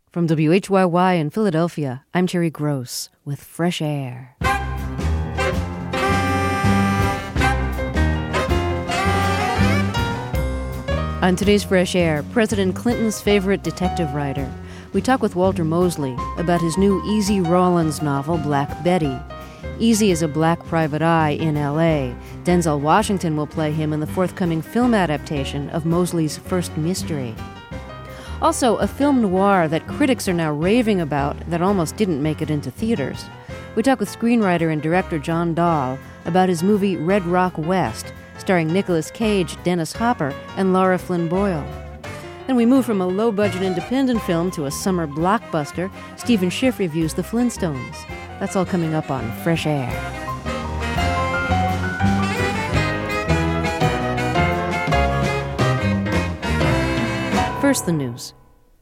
From WHYY in Philadelphia, I'm Terry Gross with Fresh Air. On today's Fresh Air, President Clinton's favorite detective writer. We talk with Walter Mosley about his new Easy Rawlins novel, Black Betty. Easy is a black private eye in L.A. Denzel Washington will play him in the forthcoming film adaptation of Mosley's first mystery. Also, a film noir that critics are now raving about that almost didn't make it into theaters. We talk with screenwriter and director John Dahl about his movie Red Rock West, starring Nicolas Cage, Dennis Hopper, and Lara Flynn Boyle. Then we move from a low-budget independent film to a summer blockbuster. Stephen Schiff reviews The Flintstones. That's all coming up on Fresh Air. First, the news.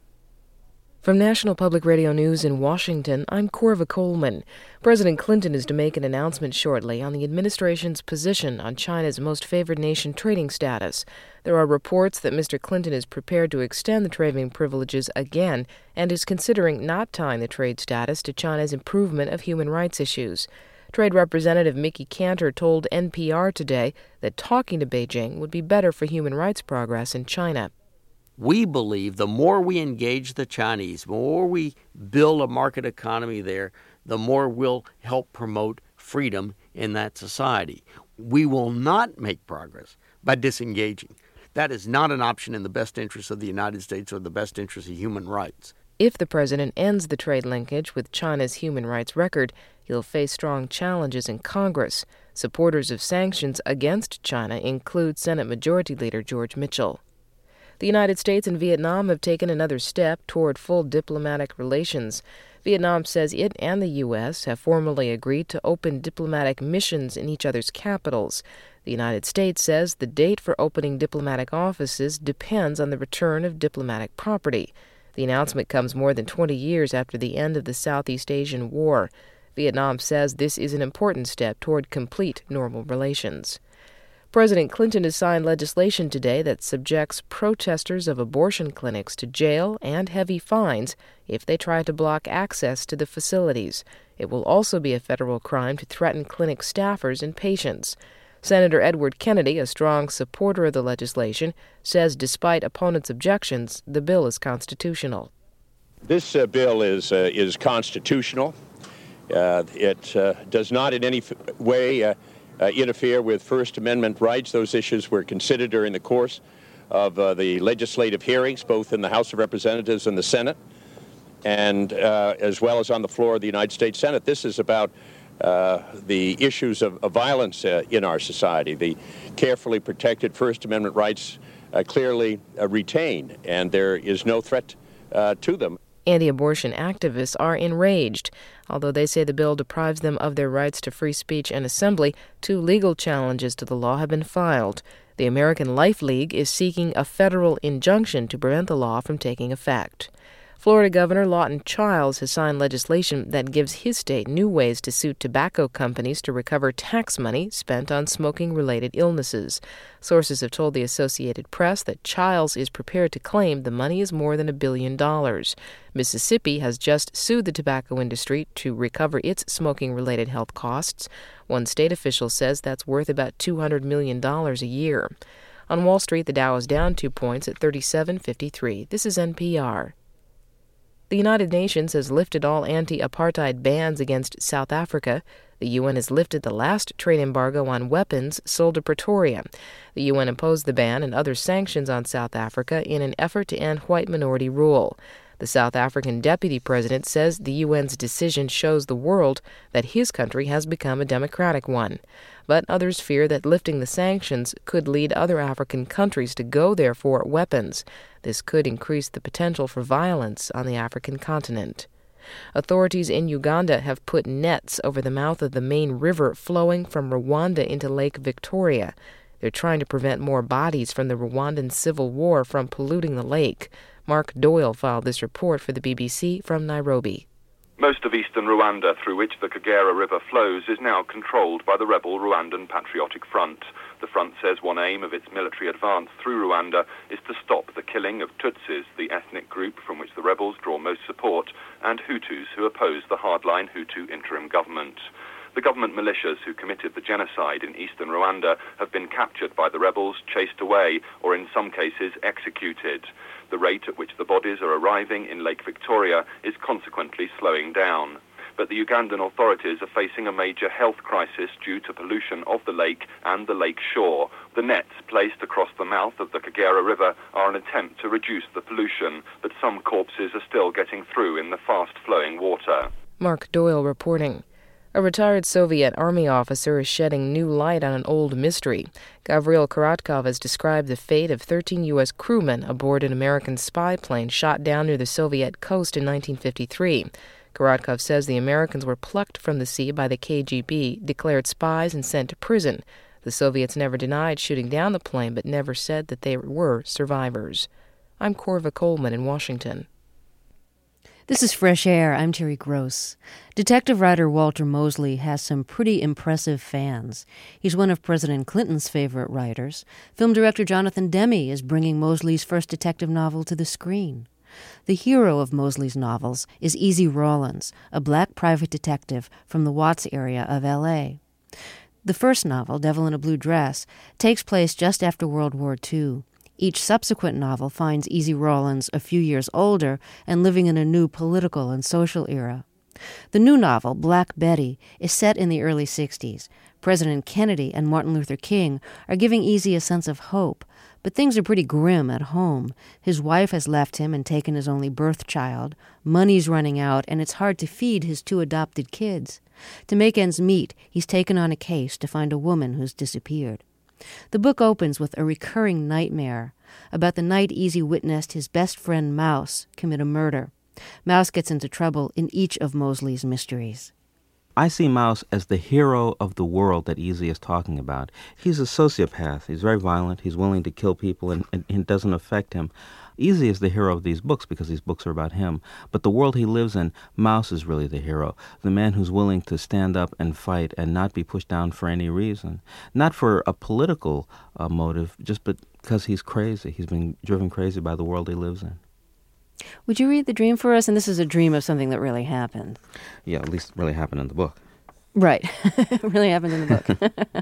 From National Public Radio News in Washington, I'm Corva Coleman. President Clinton is to make an announcement shortly on the administration's position on China's most favored nation trading status. There are reports that Mr. Clinton is prepared to extend the trading privileges again and is considering not tying the trade status to China's improvement of human rights issues. Trade Representative Mickey Cantor told NPR today that talking to Beijing would be better for human rights progress in China. We believe the more we engage the Chinese, the more we build a market economy there, the more we'll help promote freedom in that society. We will not make progress by disengaging. That is not an option in the best interest of the United States or the best interest of human rights. If the president ends the trade linkage with China's human rights record, he'll face strong challenges in Congress. Supporters of sanctions against China include Senate Majority Leader George Mitchell. The United States and Vietnam have taken another step toward full diplomatic relations. Vietnam says it and the U.S. have formally agreed to open diplomatic missions in each other's capitals. The United States says the date for opening diplomatic offices depends on the return of diplomatic property. The announcement comes more than 20 years after the end of the Southeast Asian War. Vietnam says this is an important step toward complete normal relations. President Clinton has signed legislation today that subjects protesters of abortion clinics to jail and heavy fines if they try to block access to the facilities. It will also be a federal crime to threaten clinic staffers and patients. Senator Edward Kennedy, a strong supporter of the legislation, says despite opponents' objections, the bill is constitutional. This bill is constitutional. It does not in any way interfere with First Amendment rights. Those issues were considered during the course of the legislative hearings, both in the House of Representatives and the Senate, and as well as on the floor of the United States Senate. This is about the issues of violence in our society. The carefully protected First Amendment rights clearly retain, and there is no threat to them. Anti-abortion activists are enraged. Although they say the bill deprives them of their rights to free speech and assembly, 2 legal challenges to the law have been filed. The American Life League is seeking a federal injunction to prevent the law from taking effect. Florida Governor Lawton Chiles has signed legislation that gives his state new ways to sue tobacco companies to recover tax money spent on smoking-related illnesses. Sources have told the Associated Press that Chiles is prepared to claim the money is more than $1 billion. Mississippi has just sued the tobacco industry to recover its smoking-related health costs. One state official says that's worth about $200 million a year. On Wall Street, the Dow is down 2 points at 37.53. This is NPR. The United Nations has lifted all anti-apartheid bans against South Africa. The UN has lifted the last trade embargo on weapons sold to Pretoria. The UN imposed the ban and other sanctions on South Africa in an effort to end white minority rule. The South African deputy president says the UN's decision shows the world that his country has become a democratic one. But others fear that lifting the sanctions could lead other African countries to go there for weapons. This could increase the potential for violence on the African continent. Authorities in Uganda have put nets over the mouth of the main river flowing from Rwanda into Lake Victoria. They're trying to prevent more bodies from the Rwandan civil war from polluting the lake. Mark Doyle filed this report for the BBC from Nairobi. Most of eastern Rwanda, through which the Kagera River flows, is now controlled by the rebel Rwandan Patriotic Front. The front says one aim of its military advance through Rwanda is to stop the killing of Tutsis, the ethnic group from which the rebels draw most support, and Hutus, who oppose the hardline Hutu interim government. The government militias who committed the genocide in eastern Rwanda have been captured by the rebels, chased away, or in some cases executed. The rate at which the bodies are arriving in Lake Victoria is consequently slowing down. But the Ugandan authorities are facing a major health crisis due to pollution of the lake and the lake shore. The nets placed across the mouth of the Kagera River are an attempt to reduce the pollution, but some corpses are still getting through in the fast-flowing water. Mark Doyle reporting. A retired Soviet army officer is shedding new light on an old mystery. Gavril Korotkov has described the fate of 13 U.S. crewmen aboard an American spy plane shot down near the Soviet coast in 1953. Korotkov says the Americans were plucked from the sea by the KGB, declared spies, and sent to prison. The Soviets never denied shooting down the plane, but never said that they were survivors. I'm Corva Coleman in Washington. This is Fresh Air. I'm Terry Gross. Detective writer Walter Mosley has some pretty impressive fans. He's one of President Clinton's favorite writers. Film director Jonathan Demme is bringing Mosley's first detective novel to the screen. The hero of Mosley's novels is Easy Rawlins, a black private detective from the Watts area of L.A. The first novel, Devil in a Blue Dress, takes place just after World War II. Each subsequent novel finds Easy Rawlins a few years older and living in a new political and social era. The new novel, Black Betty, is set in the early 60s. President Kennedy and Martin Luther King are giving Easy a sense of hope, but things are pretty grim at home. His wife has left him and taken his only birth child. Money's running out, and it's hard to feed his 2 adopted kids. To make ends meet, he's taken on a case to find a woman who's disappeared. The book opens with a recurring nightmare about the night Easy witnessed his best friend Mouse commit a murder. Mouse gets into trouble in each of Mosley's mysteries. I see Mouse as the hero of the world that Easy is talking about. He's a sociopath. He's very violent. He's willing to kill people, and it doesn't affect him. Easy is the hero of these books because these books are about him. But the world he lives in, Mouse is really the hero, the man who's willing to stand up and fight and not be pushed down for any reason. Not for a political motive, just because he's crazy. He's been driven crazy by the world he lives in. Would you read the dream for us? And this is a dream of something that really happened. Yeah, at least really happened in the book. Right. It really happened in the book.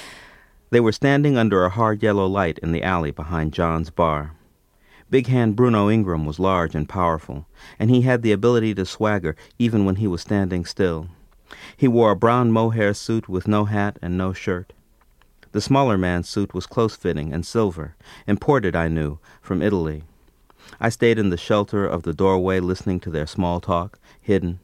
They were standing under a hard yellow light in the alley behind John's bar. Big Hand Bruno Ingram was large and powerful, and he had the ability to swagger even when he was standing still. He wore a brown mohair suit with no hat and no shirt. The smaller man's suit was close-fitting and silver, imported, I knew, from Italy. I stayed in the shelter of the doorway listening to their small talk, hidden.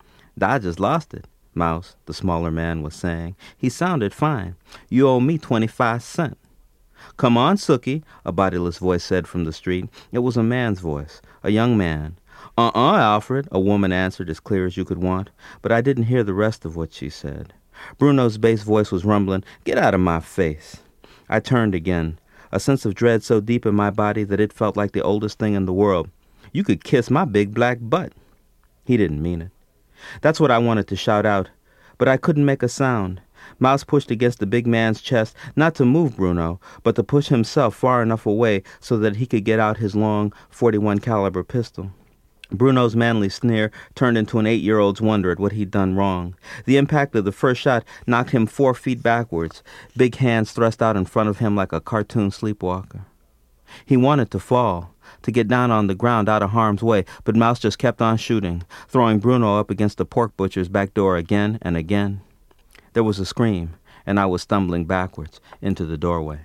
"I just lost it," Mouse, the smaller man, was saying. He sounded fine. "You owe me 25 cents. "Come on, Sookie," a bodiless voice said from the street. It was a man's voice, a young man. Alfred," a woman answered as clear as you could want, but I didn't hear the rest of what she said. Bruno's bass voice was rumbling, "Get out of my face." I turned again, a sense of dread so deep in my body that it felt like the oldest thing in the world. "You could kiss my big black butt." He didn't mean it. That's what I wanted to shout out, but I couldn't make a sound. Mouse pushed against the big man's chest, not to move Bruno, but to push himself far enough away so that he could get out his long .41 caliber pistol. Bruno's manly sneer turned into an 8-year-old's wonder at what he'd done wrong. The impact of the first shot knocked him 4 feet backwards, big hands thrust out in front of him like a cartoon sleepwalker. He wanted to fall, to get down on the ground out of harm's way, but Mouse just kept on shooting, throwing Bruno up against the pork butcher's back door again and again. There was a scream, and I was stumbling backwards into the doorway.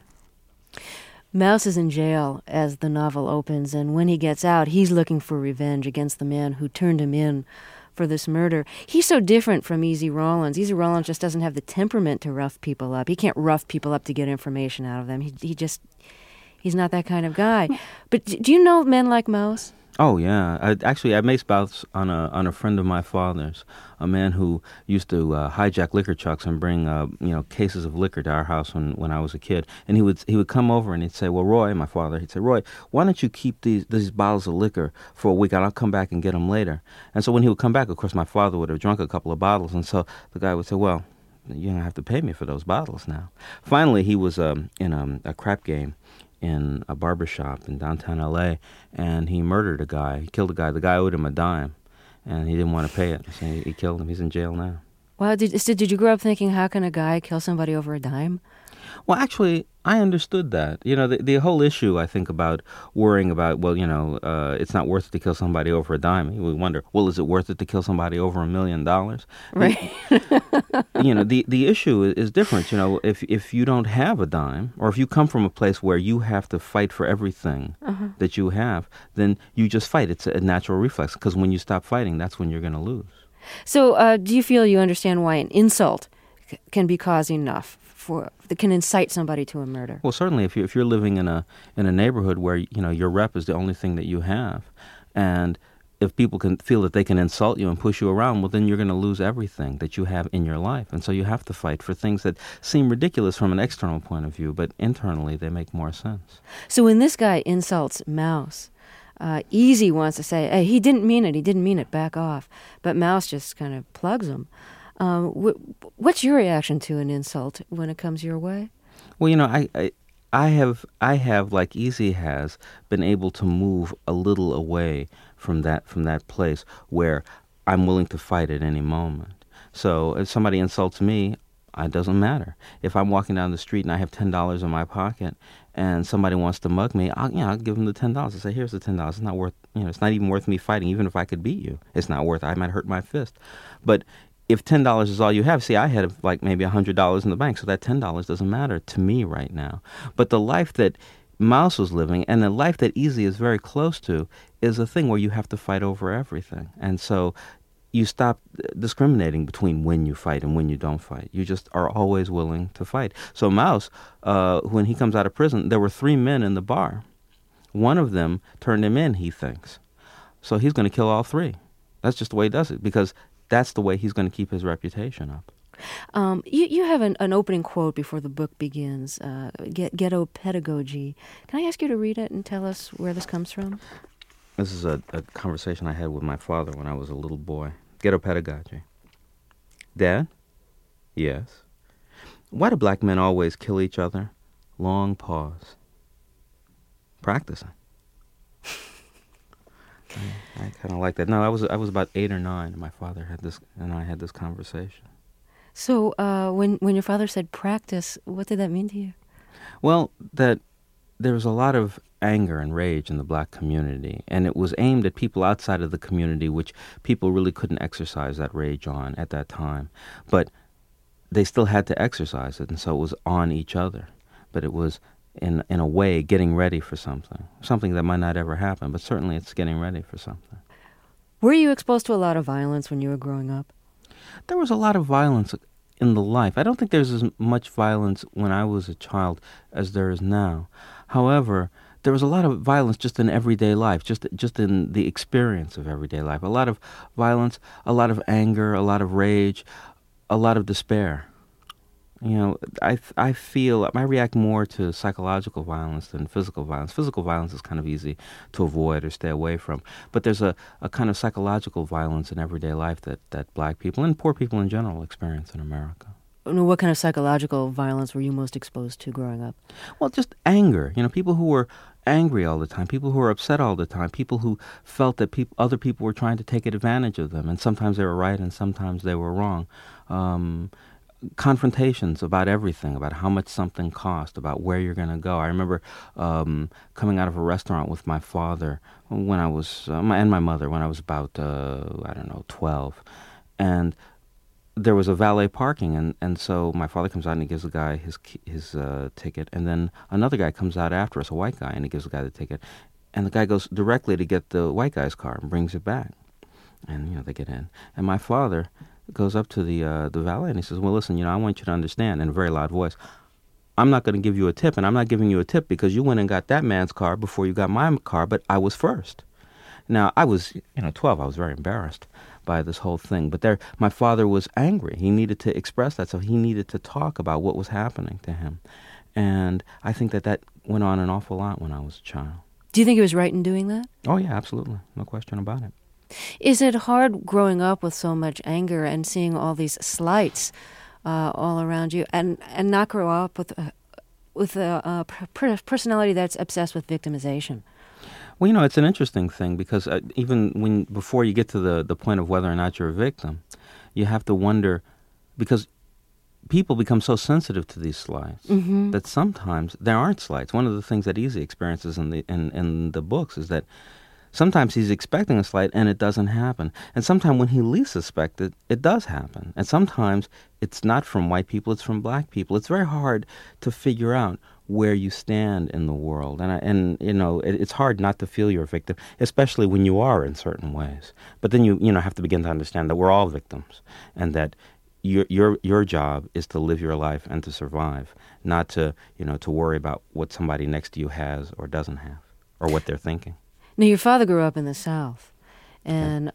Mouse is in jail as the novel opens, and when he gets out, he's looking for revenge against the man who turned him in for this murder. He's so different from Easy Rawlins. Easy Rawlins just doesn't have the temperament to rough people up. He can't rough people up to get information out of them. He he's not that kind of guy. But do you know men like Mouse? Oh yeah, I made spouts on a friend of my father's, a man who used to hijack liquor trucks and bring cases of liquor to our house when I was a kid. And he would come over and he'd say, "Well, Roy," my father, he'd say, "Roy, why don't you keep these bottles of liquor for a week and I'll come back and get them later." And so when he would come back, of course, my father would have drunk a couple of bottles, and so the guy would say, "Well, you're gonna have to pay me for those bottles now." Finally, he was in a crap game in a barber shop in downtown L.A., and he murdered a guy. He killed a guy. The guy owed him a dime, and he didn't want to pay it, so he killed him. He's in jail now. Well, did you grow up thinking, how can a guy kill somebody over a dime? Well, actually, I understood that. You know, the whole issue, I think, about worrying about, it's not worth it to kill somebody over a dime. We wonder, well, is it worth it to kill somebody over $1 million? Right. The issue is different. You know, if you don't have a dime, or if you come from a place where you have to fight for everything that you have, then you just fight. It's a natural reflex, because when you stop fighting, that's when you're going to lose. So do you feel you understand why an insult can be cause enough that can incite somebody to a murder? Well, certainly, if you're living in a neighborhood where your rep is the only thing that you have, and if people can feel that they can insult you and push you around, well, then you're going to lose everything that you have in your life, and so you have to fight for things that seem ridiculous from an external point of view, but internally they make more sense. So when this guy insults Mouse, Easy wants to say, "Hey, he didn't mean it, back off," but Mouse just kind of plugs him. What's your reaction to an insult when it comes your way? Well, I have, like Easy has, been able to move a little away from that place where I'm willing to fight at any moment. So if somebody insults me, it doesn't matter. If I'm walking down the street and I have $10 in my pocket and somebody wants to mug me, I'll give them the $10. I say, "Here's the $10. It's not worth, it's not even worth me fighting. Even if I could beat you, it's not worth it. I might hurt my fist." But if $10 is all you have, see, I had like maybe $100 in the bank, so that $10 doesn't matter to me right now. But the life that Mouse was living, and the life that Easy is very close to, is a thing where you have to fight over everything. And so you stop discriminating between when you fight and when you don't fight. You just are always willing to fight. So Mouse, when he comes out of prison, there were 3 men in the bar. One of them turned him in, he thinks. So he's going to kill all 3. That's just the way he does it, because that's the way he's going to keep his reputation up. You have an opening quote before the book begins, Ghetto Pedagogy. Can I ask you to read it and tell us where this comes from? This is a conversation I had with my father when I was a little boy. Ghetto Pedagogy. "Dad?" "Yes." "Why do black men always kill each other?" Long pause. "Practicing." I kind of like that. No, I was about 8 or 9, and my father and I had this conversation. So when your father said practice, what did that mean to you? Well, that there was a lot of anger and rage in the black community, and it was aimed at people outside of the community, which people really couldn't exercise that rage on at that time. But they still had to exercise it, and so it was on each other. But it was, in a way, getting ready for something that might not ever happen, but certainly it's getting ready for something. Were you exposed to a lot of violence when you were growing up? There was a lot of violence in the life. I don't think there's as much violence when I was a child as there is now. However, there was a lot of violence just in everyday life, just in the experience of everyday life. A lot of violence, a lot of anger, a lot of rage, a lot of despair. I feel I react more to psychological violence than physical violence. Physical violence is kind of easy to avoid or stay away from. But there's a kind of psychological violence in everyday life that black people and poor people in general experience in America. What kind of psychological violence were you most exposed to growing up? Well, just anger. People who were angry all the time, people who were upset all the time, people who felt that other people were trying to take advantage of them, and sometimes they were right and sometimes they were wrong. Confrontations about everything, about how much something cost, about where you're going to go. I remember coming out of a restaurant with my father when I was, and my mother when I was about, 12. And there was a valet parking, and so my father comes out and he gives the guy his ticket, and then another guy comes out after us, a white guy, and he gives the guy the ticket. And the guy goes directly to get the white guy's car and brings it back. And, they get in. And my father goes up to the valet and he says, "Well, listen, I want you to understand," in a very loud voice, I'm not going to give you a tip, and I'm not giving you a tip because you went and got that man's car before you got my car, but I was first. Now, I was, 12. I was very embarrassed by this whole thing. But my father was angry. He needed to express that, so he needed to talk about what was happening to him. And I think that went on an awful lot when I was a child. Do you think he was right in doing that? Oh, yeah, absolutely. No question about it. Is it hard growing up with so much anger and seeing all these slights all around you, and not grow up with a personality that's obsessed with victimization? Well, it's an interesting thing because even before you get to the point of whether or not you're a victim, you have to wonder, because people become so sensitive to these slights that sometimes there aren't slights. One of the things that Easy experiences in the books is that sometimes he's expecting a slight and it doesn't happen. And sometimes when he least suspected, it does happen. And sometimes it's not from white people, it's from black people. It's very hard to figure out where you stand in the world. And it's hard not to feel you're a victim, especially when you are in certain ways. But then you have to begin to understand that we're all victims, and that your job is to live your life and to survive, not to worry about what somebody next to you has or doesn't have, or what they're thinking. Now, your father grew up in the South, and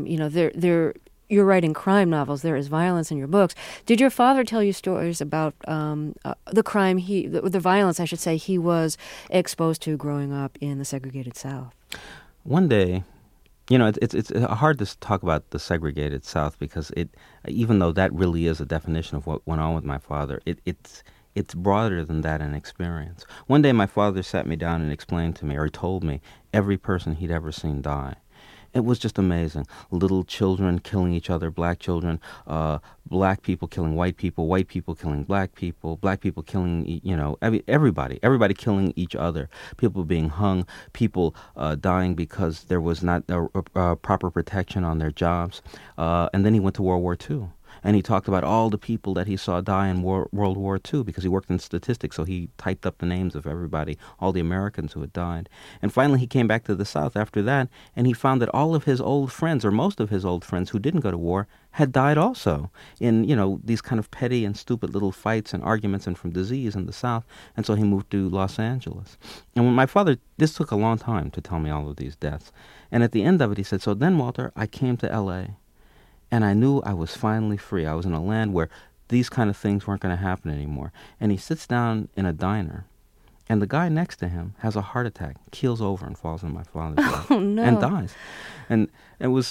you're writing crime novels. There is violence in your books. Did your father tell you stories about the crime the violence, I should say, he was exposed to growing up in the segregated South? One day, it's hard to talk about the segregated South because even though that really is a definition of what went on with my father, it's broader than that in experience. One day my father sat me down and explained to me, or told me, every person he'd ever seen die. It was just amazing. Little children killing each other, black children, black people killing white people killing black people killing, everybody killing each other, people being hung, people dying because there was not proper protection on their jobs. And then he went to World War II. And he talked about all the people that he saw die in World War II because he worked in statistics, so he typed up the names of everybody, all the Americans who had died. And finally he came back to the South after that, and he found that all of his old friends, or most of his old friends who didn't go to war, had died also in, these kind of petty and stupid little fights and arguments and from disease in the South. And so he moved to Los Angeles. And when my father, this took a long time to tell me all of these deaths. And at the end of it, he said, so then, Walter, I came to L.A., and I knew I was finally free. I was in a land where these kind of things weren't going to happen anymore. And he sits down in a diner, and the guy next to him has a heart attack, keels over and falls in my father's lap, and dies. And it was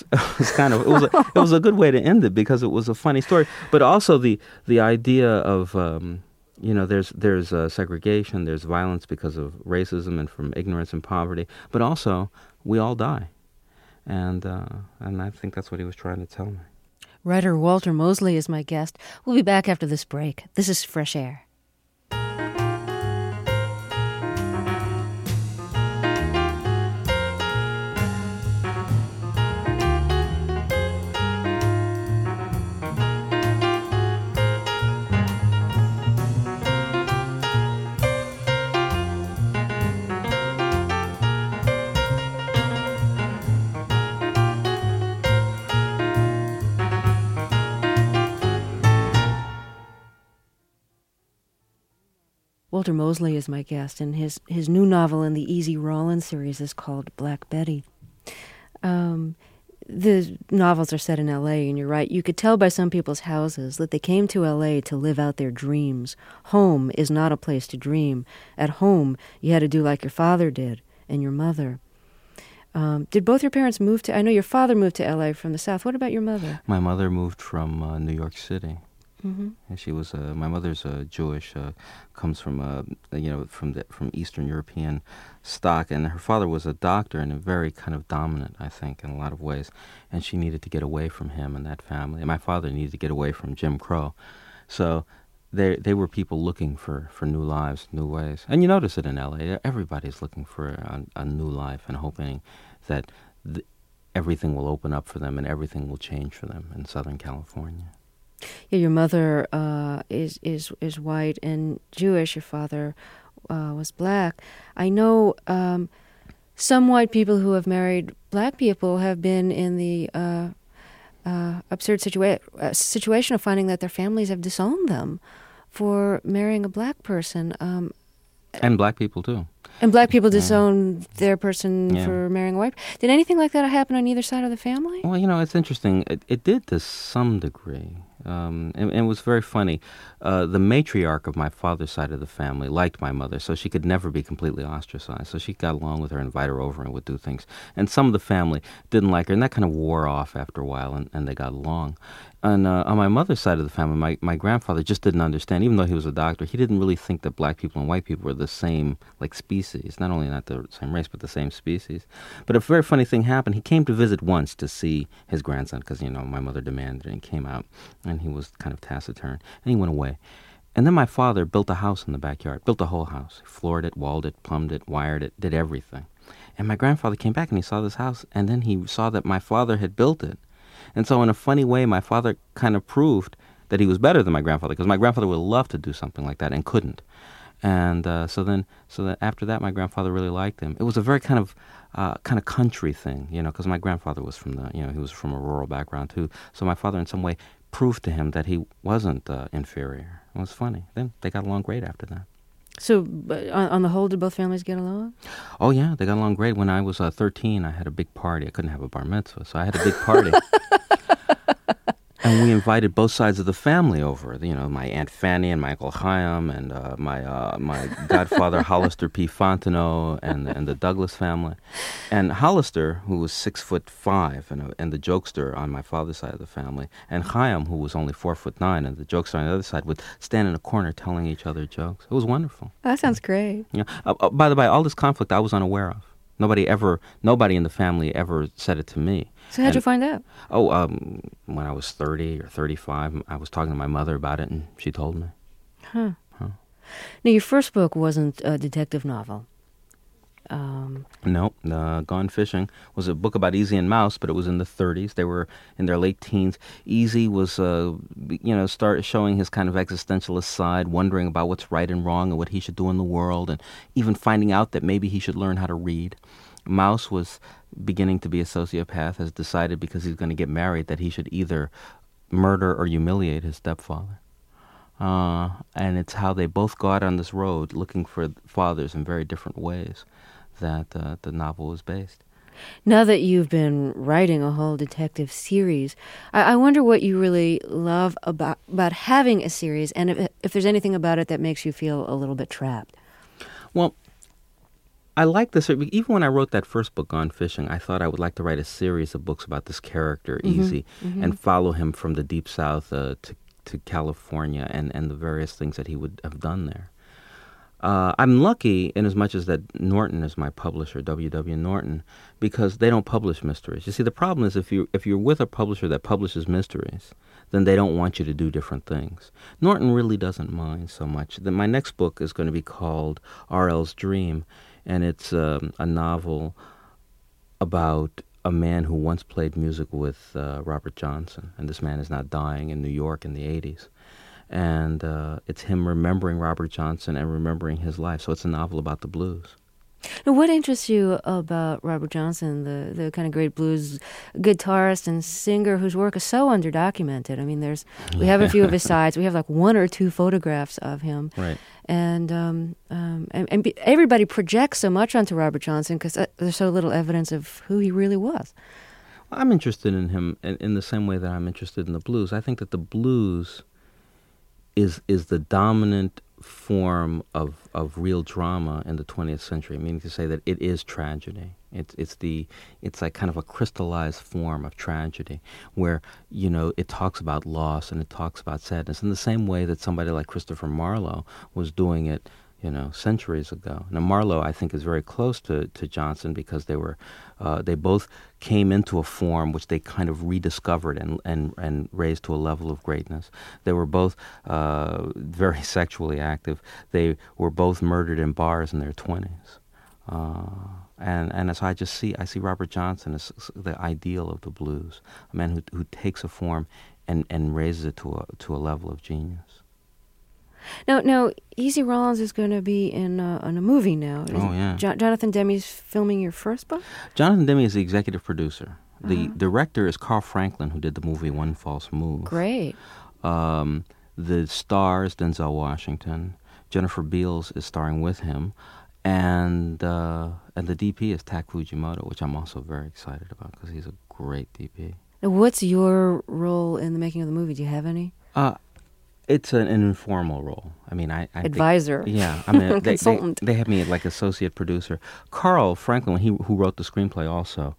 a good way to end it because it was a funny story. But also the idea of there's segregation, there's violence because of racism and from ignorance and poverty, but also we all die. And I think that's what he was trying to tell me. Writer Walter Mosley is my guest. We'll be back after this break. This is Fresh Air. Walter Mosley is my guest, and his new novel in the Easy Rawlins series is called Black Betty. The novels are set in L.A., and you're right. You could tell by some people's houses that they came to L.A. to live out their dreams. Home is not a place to dream. At home, you had to do like your father did and your mother. Did both your parents move to... I know your father moved to L.A. from the South. What about your mother? My mother moved from New York City. Mm-hmm. And she was my mother's Jewish, comes from from Eastern European stock, and her father was a doctor and a very kind of dominant, I think, in a lot of ways. And she needed to get away from him and that family. And my father needed to get away from Jim Crow, so they were people looking for new lives, new ways. And you notice it in L.A. Everybody's looking for a new life and hoping that everything will open up for them and everything will change for them in Southern California. Yeah, your mother is white and Jewish. Your father was black. I know some white people who have married black people have been in the absurd situation of finding that their families have disowned them for marrying a black person. And black people, too. And black people disown their person Yeah. for marrying a white. Did anything like that happen on either side of the family? Well, it's interesting. It did to some degree. And it was very funny. The matriarch of my father's side of the family liked my mother, so she could never be completely ostracized. So she got along with her, invite her over, and would do things. And some of the family didn't like her, and that kind of wore off after a while, and they got along. And on my mother's side of the family, my grandfather just didn't understand. Even though he was a doctor, he didn't really think that black people and white people were the same, species. Not only not the same race, but the same species. But a very funny thing happened. He came to visit once to see his grandson because, my mother demanded it, and he came out, and he was kind of taciturn, and he went away. And then my father built a house in the backyard, built a whole house. He floored it, walled it, plumbed it, wired it, did everything. And my grandfather came back, and he saw this house, and then he saw that my father had built it. And so in a funny way, my father kind of proved that he was better than my grandfather, because my grandfather would love to do something like that and couldn't. And so that after that, my grandfather really liked him. It was a very kind of country thing, because my grandfather was from he was from a rural background too. So my father in some way proved to him that he wasn't inferior. It was funny. Then they got along great after that. So on the whole, did both families get along? Oh, yeah, they got along great. When I was 13, I had a big party. I couldn't have a bar mitzvah, so I had a big party. And we invited both sides of the family over. My Aunt Fanny and my Uncle Chaim and my godfather Hollister P. Fontenot and the Douglas family. And Hollister, who was 6'5", and the jokester on my father's side of the family, and Chaim, who was only 4'9", and the jokester on the other side, would stand in a corner telling each other jokes. It was wonderful. That sounds great. Yeah. By the way, all this conflict I was unaware of. Nobody in the family ever said it to me. So how'd you find out? When I was 30 or 35, I was talking to my mother about it, and she told me. Huh. Now, your first book wasn't a detective novel. No, Gone Fishing was a book about Easy and Mouse, but it was in the 30s. They were in their late teens. Easy was, start showing his kind of existentialist side, wondering about what's right and wrong and what he should do in the world, and even finding out that maybe he should learn how to read. Mouse was beginning to be a sociopath, has decided because he's going to get married that he should either murder or humiliate his stepfather. And it's how they both go out on this road looking for fathers in very different ways that the novel was based. Now that you've been writing a whole detective series, I wonder what you really love about having a series, and if there's anything about it that makes you feel a little bit trapped. Well, I like this. Even when I wrote that first book, Gone Fishing, I thought I would like to write a series of books about this character, Easy, and follow him from the Deep South to California and the various things that he would have done there. I'm lucky in as much as that Norton is my publisher, W.W. Norton, because they don't publish mysteries. You see, the problem is if you're with a publisher that publishes mysteries, then they don't want you to do different things. Norton really doesn't mind so much. My next book is going to be called R.L.'s Dream, and it's a novel about a man who once played music with Robert Johnson, and this man is now dying in New York in the 80s. And it's him remembering Robert Johnson and remembering his life. So it's a novel about the blues. Now, what interests you about Robert Johnson, the kind of great blues guitarist and singer whose work is so underdocumented? I mean, we have a few of his sides. We have like one or two photographs of him. Right. And everybody projects so much onto Robert Johnson because there's so little evidence of who he really was. I'm interested in him in the same way that I'm interested in the blues. I think that the blues is the dominant form of real drama in the 20th century, meaning to say that it is tragedy. It's like kind of a crystallized form of tragedy where, it talks about loss and it talks about sadness in the same way that somebody like Christopher Marlowe was doing it, centuries ago. Now, Marlowe, I think, is very close to Johnson because they both came into a form which they kind of rediscovered and raised to a level of greatness. They were both very sexually active. They were both murdered in bars in their 20s. And so I see Robert Johnson as the ideal of the blues, a man who takes a form and raises it to a level of genius. Now, Easy Rawlins is going to be in a movie now. Oh, yeah. Jonathan Demme's filming your first book? Jonathan Demme is the executive producer. The director is Carl Franklin, who did the movie One False Move. Great. The star is Denzel Washington. Jennifer Beals is starring with him. And the DP is Tak Fujimoto, which I'm also very excited about because he's a great DP. Now, what's your role in the making of the movie? Do you have any? It's an informal role. I mean, I advisor. Yeah, I mean, consultant. They have me like associate producer. Carl Franklin, who wrote the screenplay, also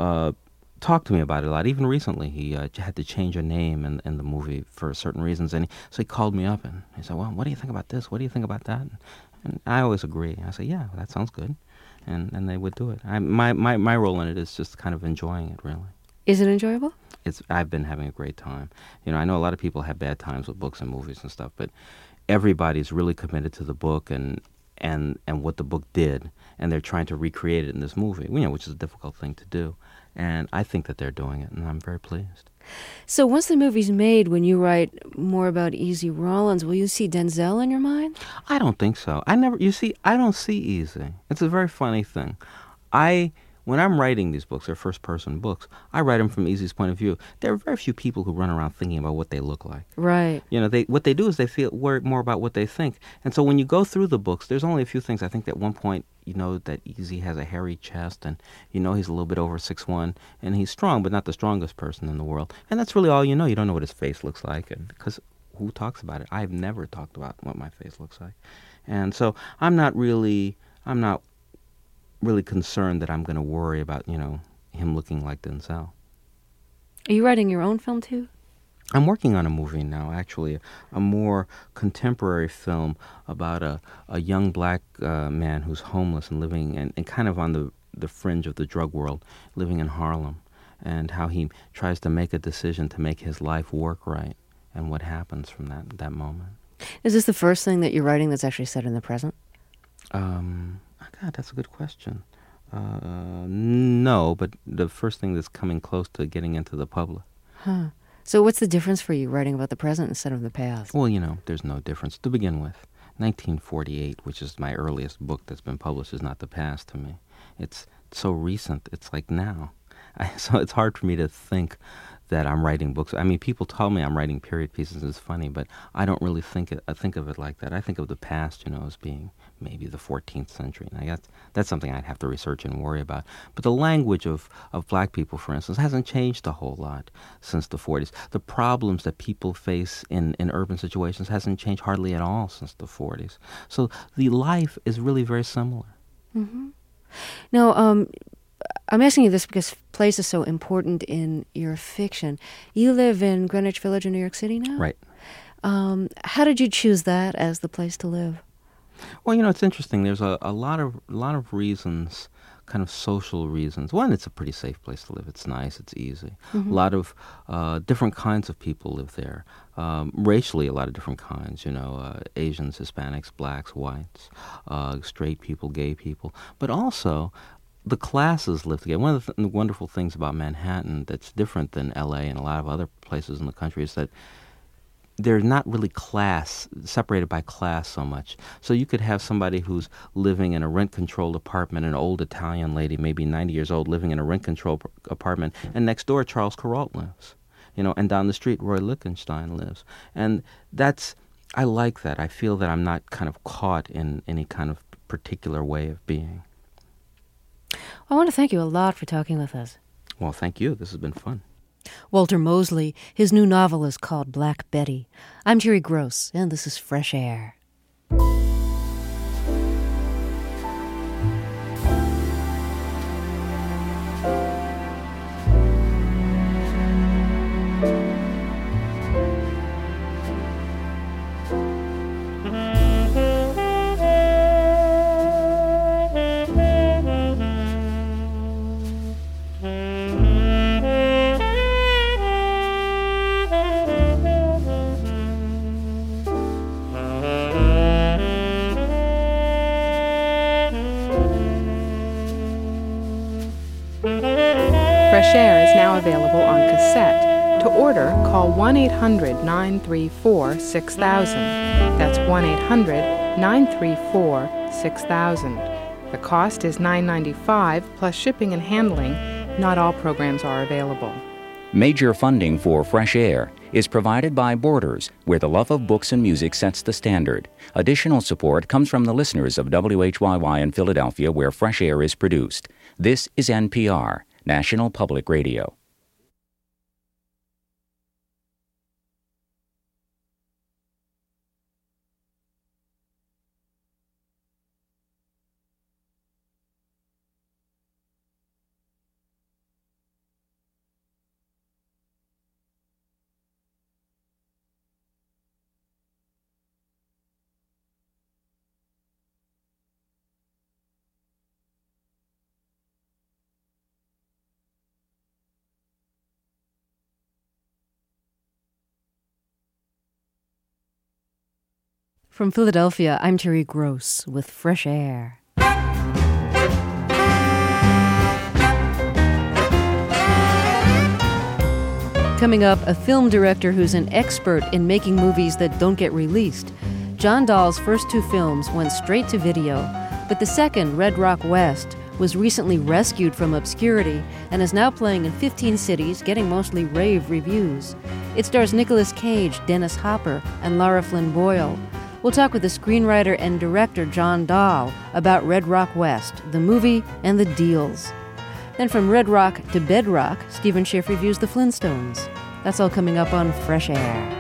talked to me about it a lot. Even recently, he had to change a name in the movie for certain reasons, and so he called me up and he said, "Well, what do you think about this? What do you think about that?" And I always agree. I say, "Yeah, that sounds good," and they would do it. My role in it is just kind of enjoying it, really. Is it enjoyable? I've been having a great time. You know, I know a lot of people have bad times with books and movies and stuff, but everybody's really committed to the book and what the book did, and they're trying to recreate it in this movie, you know, which is a difficult thing to do. And I think that they're doing it, and I'm very pleased. So once the movie's made, when you write more about Easy Rawlins, will you see Denzel in your mind? I don't think so. I don't see Easy. It's a very funny thing. When I'm writing these books, they're first-person books, I write them from Easy's point of view. There are very few people who run around thinking about what they look like. Right. You know, what they do is they worry more about what they think. And so when you go through the books, there's only a few things. I think at one point, you know that Easy has a hairy chest, and you know he's a little bit over 6'1", and he's strong, but not the strongest person in the world. And that's really all you know. You don't know what his face looks like, because who talks about it? I've never talked about what my face looks like. And so I'm not really concerned that I'm going to worry about, you know, him looking like Denzel. Are you writing your own film too? I'm working on a movie now, actually, a more contemporary film about a young black man who's homeless and living and kind of on the fringe of the drug world, living in Harlem, and how he tries to make a decision to make his life work right, and what happens from that moment. Is this the first thing that you're writing that's actually set in the present? God, that's a good question. No, but the first thing that's coming close to getting into the public. Huh. So what's the difference for you writing about the present instead of the past? Well, you know, there's no difference. To begin with, 1948, which is my earliest book that's been published, is not the past to me. It's so recent. It's like now. So it's hard for me to think that I'm writing books. I mean, people tell me I'm writing period pieces. It's funny, but I don't really think of it like that. I think of the past, you know, as being maybe the 14th century. Now, that's something I'd have to research and worry about. But the language of black people, for instance, hasn't changed a whole lot since the 40s. The problems that people face in urban situations hasn't changed hardly at all since the 40s. So the life is really very similar. Mm-hmm. Now, I'm asking you this because place is so important in your fiction. You live in Greenwich Village in New York City now? Right. How did you choose that as the place to live? Well, you know, it's interesting. There's a lot of reasons, kind of social reasons. One, it's a pretty safe place to live. It's nice. It's easy. Mm-hmm. A lot of different kinds of people live there. Racially, a lot of different kinds. You know, Asians, Hispanics, blacks, whites, straight people, gay people. But also, the classes live together. One of the wonderful things about Manhattan that's different than L.A. and a lot of other places in the country is that they're not really separated by class so much. So you could have somebody who's living in a rent-controlled apartment, an old Italian lady, maybe 90 years old, living in a rent-controlled apartment, and next door Charles Kuralt lives, you know, and down the street Roy Lichtenstein lives. And I like that. I feel that I'm not kind of caught in any kind of particular way of being. I want to thank you a lot for talking with us. Well, thank you. This has been fun. Walter Mosley. His new novel is called Black Betty. I'm Terry Gross, and this is Fresh Air. Fresh Air is now available on cassette. To order, call 1-800-934-6000. That's 1-800-934-6000. The cost is $9.95 plus shipping and handling. Not all programs are available. Major funding for Fresh Air is provided by Borders, where the love of books and music sets the standard. Additional support comes from the listeners of WHYY in Philadelphia, where Fresh Air is produced. This is NPR, National Public Radio. From Philadelphia, I'm Terry Gross with Fresh Air. Coming up, a film director who's an expert in making movies that don't get released. John Dahl's first two films went straight to video, but the second, Red Rock West, was recently rescued from obscurity and is now playing in 15 cities, getting mostly rave reviews. It stars Nicolas Cage, Dennis Hopper, and Lara Flynn Boyle. We'll talk with the screenwriter and director John Dahl about Red Rock West, the movie, and the deals. Then from Red Rock to Bedrock, Stephen Schiff reviews The Flintstones. That's all coming up on Fresh Air.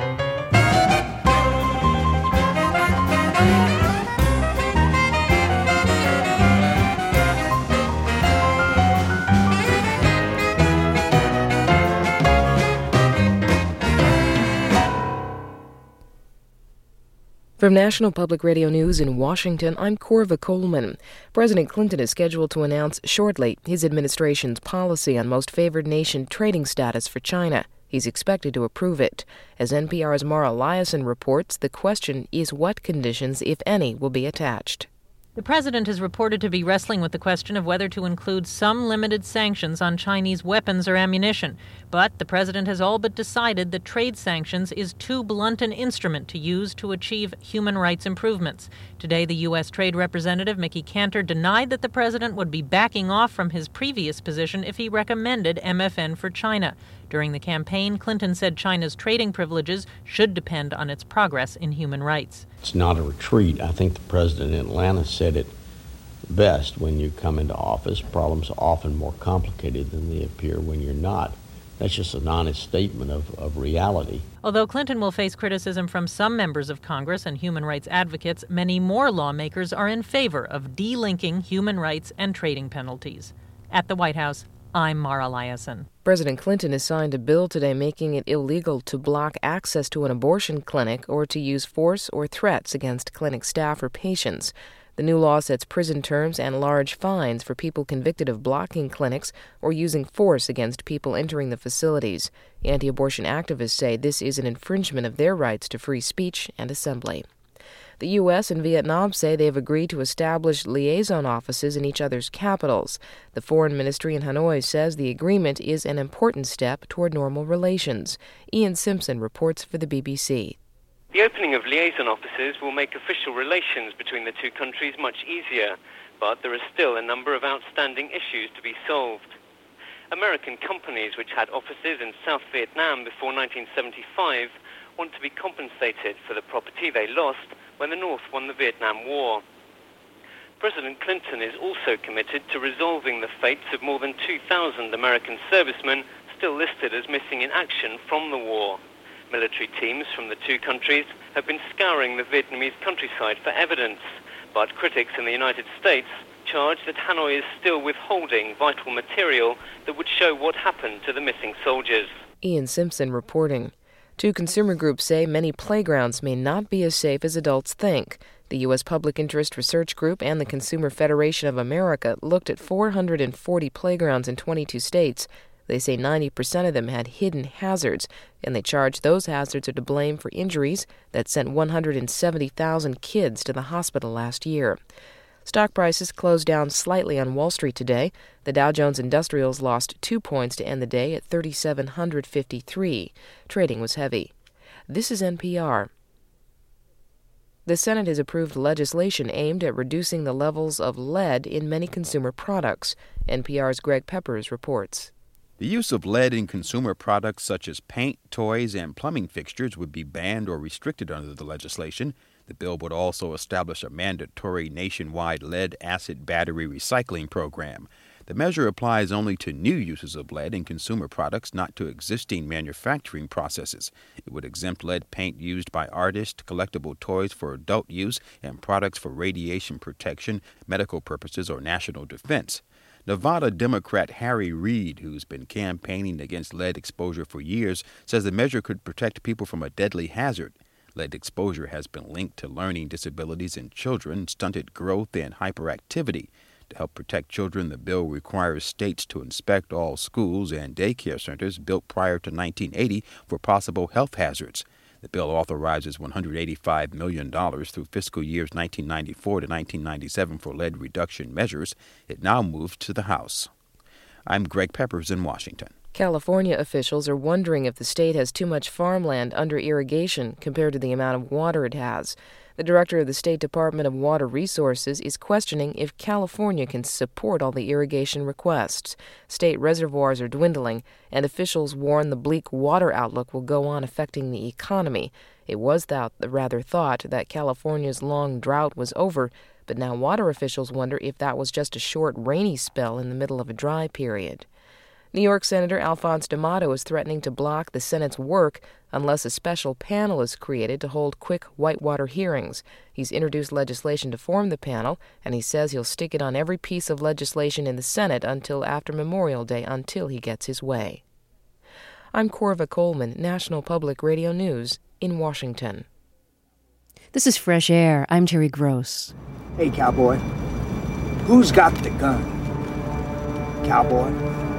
From National Public Radio News in Washington, I'm Corva Coleman. President Clinton is scheduled to announce shortly his administration's policy on most favored nation trading status for China. He's expected to approve it. As NPR's Mara Liasson reports, the question is what conditions, if any, will be attached. The president is reported to be wrestling with the question of whether to include some limited sanctions on Chinese weapons or ammunition. But the president has all but decided that trade sanctions is too blunt an instrument to use to achieve human rights improvements. Today, the U.S. Trade Representative Mickey Cantor denied that the president would be backing off from his previous position if he recommended MFN for China. During the campaign, Clinton said China's trading privileges should depend on its progress in human rights. It's not a retreat. I think the president in Atlanta said it best. When you come into office, problems are often more complicated than they appear when you're not. That's just an honest statement of reality. Although Clinton will face criticism from some members of Congress and human rights advocates, many more lawmakers are in favor of delinking human rights and trading penalties. At the White House, I'm Mara Liasson. President Clinton has signed a bill today making it illegal to block access to an abortion clinic or to use force or threats against clinic staff or patients. The new law sets prison terms and large fines for people convicted of blocking clinics or using force against people entering the facilities. Anti-abortion activists say this is an infringement of their rights to free speech and assembly. The U.S. and Vietnam say they have agreed to establish liaison offices in each other's capitals. The Foreign Ministry in Hanoi says the agreement is an important step toward normal relations. Ian Simpson reports for the BBC. The opening of liaison offices will make official relations between the two countries much easier, but there are still a number of outstanding issues to be solved. American companies which had offices in South Vietnam before 1975 want to be compensated for the property they lost when the North won the Vietnam War. President Clinton is also committed to resolving the fates of more than 2,000 American servicemen still listed as missing in action from the war. Military teams from the two countries have been scouring the Vietnamese countryside for evidence, but critics in the United States charge that Hanoi is still withholding vital material that would show what happened to the missing soldiers. Ian Simpson reporting. Two consumer groups say many playgrounds may not be as safe as adults think. The U.S. Public Interest Research Group and the Consumer Federation of America looked at 440 playgrounds in 22 states. They say 90% of them had hidden hazards, and they charge those hazards are to blame for injuries that sent 170,000 kids to the hospital last year. Stock prices closed down slightly on Wall Street today. The Dow Jones Industrials lost 2 points to end the day at 3,753. Trading was heavy. This is NPR. The Senate has approved legislation aimed at reducing the levels of lead in many consumer products. NPR's Greg Peppers reports. The use of lead in consumer products such as paint, toys, and plumbing fixtures would be banned or restricted under the legislation. The bill would also establish a mandatory nationwide lead-acid battery recycling program. The measure applies only to new uses of lead in consumer products, not to existing manufacturing processes. It would exempt lead paint used by artists, collectible toys for adult use, and products for radiation protection, medical purposes, or national defense. Nevada Democrat Harry Reid, who's been campaigning against lead exposure for years, says the measure could protect people from a deadly hazard. Lead exposure has been linked to learning disabilities in children, stunted growth, and hyperactivity. To help protect children, the bill requires states to inspect all schools and daycare centers built prior to 1980 for possible health hazards. The bill authorizes $185 million through fiscal years 1994 to 1997 for lead reduction measures. It now moves to the House. I'm Greg Peppers in Washington. California officials are wondering if the state has too much farmland under irrigation compared to the amount of water it has. The director of the State Department of Water Resources is questioning if California can support all the irrigation requests. State reservoirs are dwindling, and officials warn the bleak water outlook will go on affecting the economy. It was rather thought that California's long drought was over, but now water officials wonder if that was just a short rainy spell in the middle of a dry period. New York Senator Alphonse D'Amato is threatening to block the Senate's work unless a special panel is created to hold quick whitewater hearings. He's introduced legislation to form the panel, and he says he'll stick it on every piece of legislation in the Senate until after Memorial Day, until he gets his way. I'm Corva Coleman, National Public Radio News in Washington. This is Fresh Air. I'm Terry Gross. Hey, cowboy. Who's got the gun? Cowboy?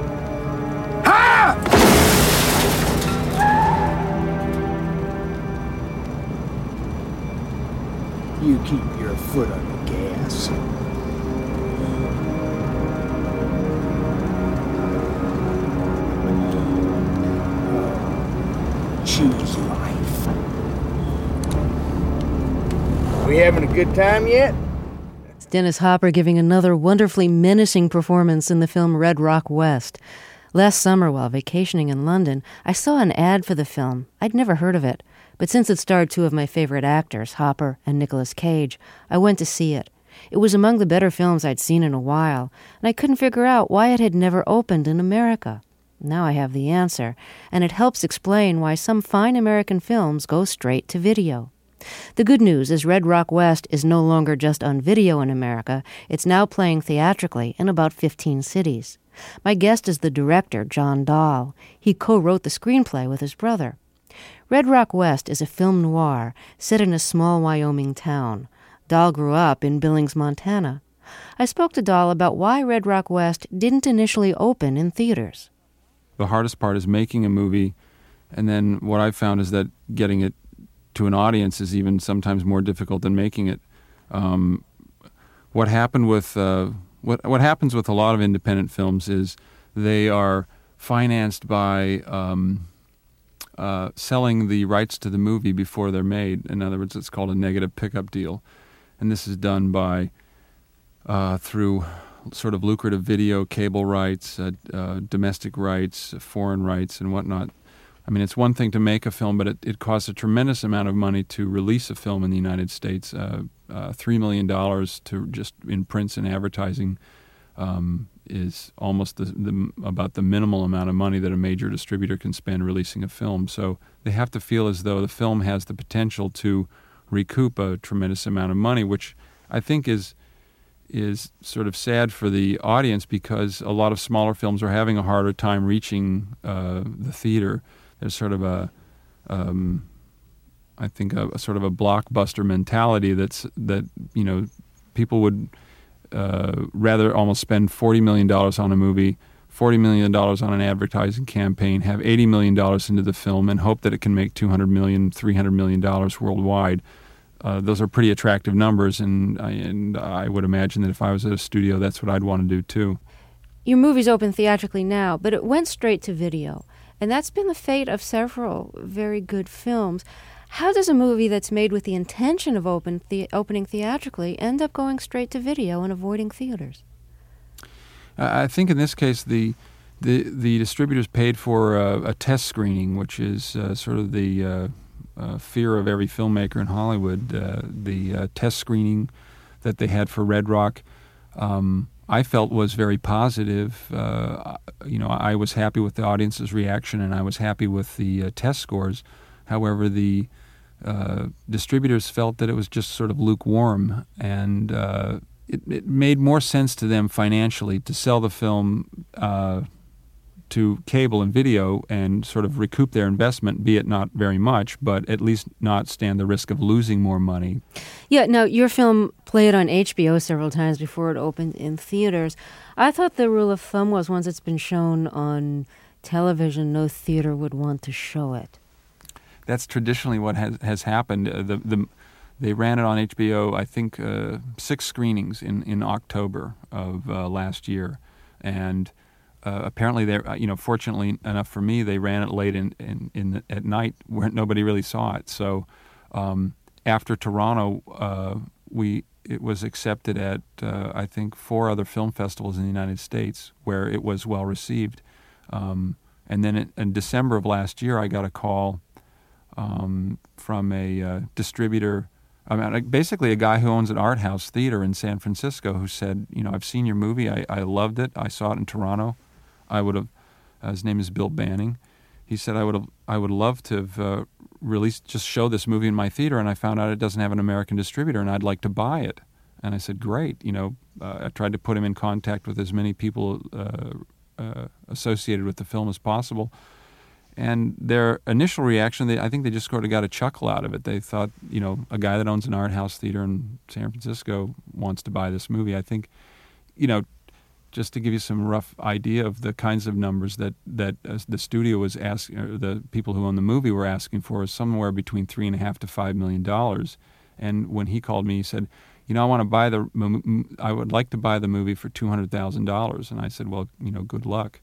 Ha! You keep your foot on the gas. Choose life. We having a good time yet? It's Dennis Hopper giving another wonderfully menacing performance in the film Red Rock West. Last summer, while vacationing in London, I saw an ad for the film. I'd never heard of it, but since it starred two of my favorite actors, Hopper and Nicolas Cage, I went to see it. It was among the better films I'd seen in a while, and I couldn't figure out why it had never opened in America. Now I have the answer, and it helps explain why some fine American films go straight to video. The good news is Red Rock West is no longer just on video in America. It's now playing theatrically in about 15 cities. My guest is the director, John Dahl. He co-wrote the screenplay with his brother. Red Rock West is a film noir set in a small Wyoming town. Dahl grew up in Billings, Montana. I spoke to Dahl about why Red Rock West didn't initially open in theaters. The hardest part is making a movie, and then what I've found is that getting it to an audience is even sometimes more difficult than making it. What happens with a lot of independent films is they are financed by selling the rights to the movie before they're made. In other words, it's called a negative pickup deal, and this is done by through sort of lucrative video, cable rights, domestic rights, foreign rights, and whatnot. I mean, it's one thing to make a film, but it costs a tremendous amount of money to release a film in the United States. $3 million to just in prints and advertising is almost about the minimal amount of money that a major distributor can spend releasing a film. So they have to feel as though the film has the potential to recoup a tremendous amount of money, which I think is sort of sad for the audience because a lot of smaller films are having a harder time reaching the theater. There's sort of a sort of a blockbuster mentality that people would rather almost spend $40 million on a movie, $40 million on an advertising campaign, have $80 million into the film, and hope that it can make $200 million, $300 million worldwide. Those are pretty attractive numbers, and I would imagine that if I was at a studio, that's what I'd want to do too. Your movie's open theatrically now, but it went straight to video, and that's been the fate of several very good films. How does a movie that's made with the intention of opening theatrically end up going straight to video and avoiding theaters? I think in this case the the distributors paid for a test screening, which is sort of the fear of every filmmaker in Hollywood. The test screening that they had for Red Rock, I felt was very positive. I was happy with the audience's reaction, and I was happy with the test scores. However, the distributors felt that it was just sort of lukewarm, and it made more sense to them financially to sell the film to cable and video and sort of recoup their investment, be it not very much, but at least not stand the risk of losing more money. Yeah, now your film played on HBO several times before it opened in theaters. I thought the rule of thumb was once it's been shown on television, no theater would want to show it. That's traditionally what has happened. They ran it on HBO, I think, 6 screenings in October of last year, and apparently, fortunately enough for me, they ran it late at night where nobody really saw it. So after Toronto, it was accepted at I think 4 other film festivals in the United States where it was well received. And then in December of last year, I got a call from a distributor. Basically a guy who owns an art house theater in San Francisco who said, I've seen your movie. I loved it. I saw it in Toronto. I would have. His name is Bill Banning. He said I would love to have just show this movie in my theater, and I found out it doesn't have an American distributor, and I'd like to buy it. And I said, great. I tried to put him in contact with as many people associated with the film as possible. And their initial reaction, I think they just sort of got a chuckle out of it. They thought, a guy that owns an art house theater in San Francisco wants to buy this movie. I think, just to give you some rough idea of the kinds of numbers that the studio was asking, or the people who own the movie were asking for, is somewhere between $3.5 to $5 million. And when he called me, he said, I would like to buy the movie for $200,000. And I said, well, good luck.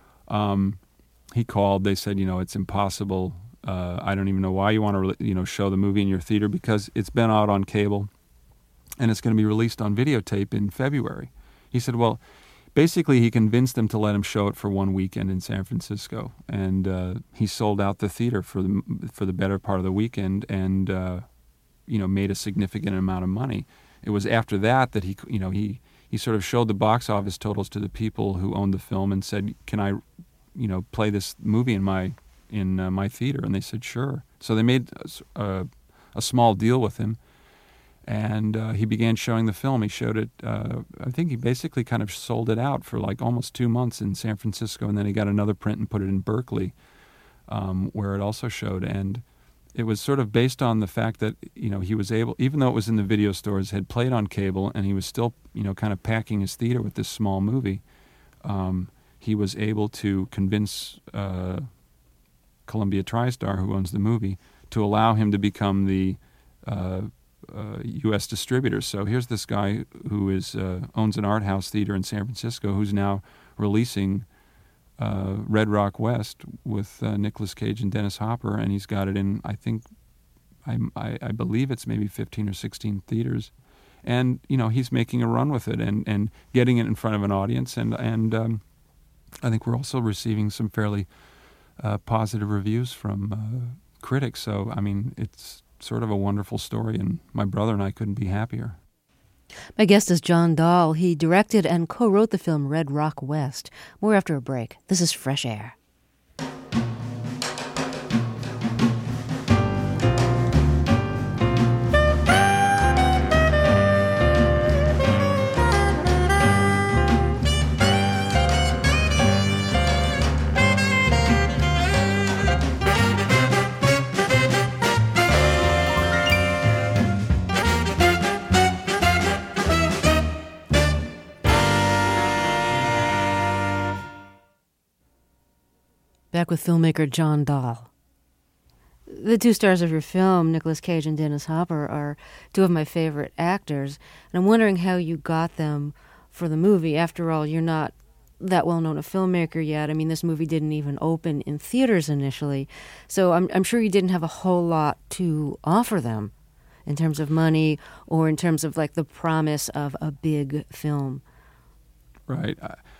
He called. They said, it's impossible. I don't even know why you want to, show the movie in your theater, because it's been out on cable, and it's going to be released on videotape in February. He said, well, basically he convinced them to let him show it for one weekend in San Francisco, and he sold out the theater for the better part of the weekend, and made a significant amount of money. It was after that he sort of showed the box office totals to the people who owned the film and said, can I play this movie in my theater? And they said, sure. So they made a small deal with him, and he began showing the film. He showed it, I think he basically kind of sold it out for like almost 2 months in San Francisco, and then he got another print and put it in Berkeley, where it also showed. And it was sort of based on the fact that, he was able, even though it was in the video stores, had played on cable, and he was still, kind of packing his theater with this small movie. He was able to convince Columbia TriStar, who owns the movie, to allow him to become the U.S. distributor. So here's this guy who owns an art house theater in San Francisco, who's now releasing Red Rock West with Nicolas Cage and Dennis Hopper, and he's got it in, I believe it's maybe 15 or 16 theaters. And, he's making a run with it and getting it in front of an audience, and I think we're also receiving some fairly positive reviews from critics. So, it's sort of a wonderful story, and my brother and I couldn't be happier. My guest is John Dahl. He directed and co-wrote the film Red Rock West. More after a break. This is Fresh Air. Back with filmmaker John Dahl. The two stars of your film, Nicolas Cage and Dennis Hopper, are two of my favorite actors, and I'm wondering how you got them for the movie. After all, you're not that well-known a filmmaker yet. This movie didn't even open in theaters initially, so I'm sure you didn't have a whole lot to offer them in terms of money or in terms of like the promise of a big film. Right.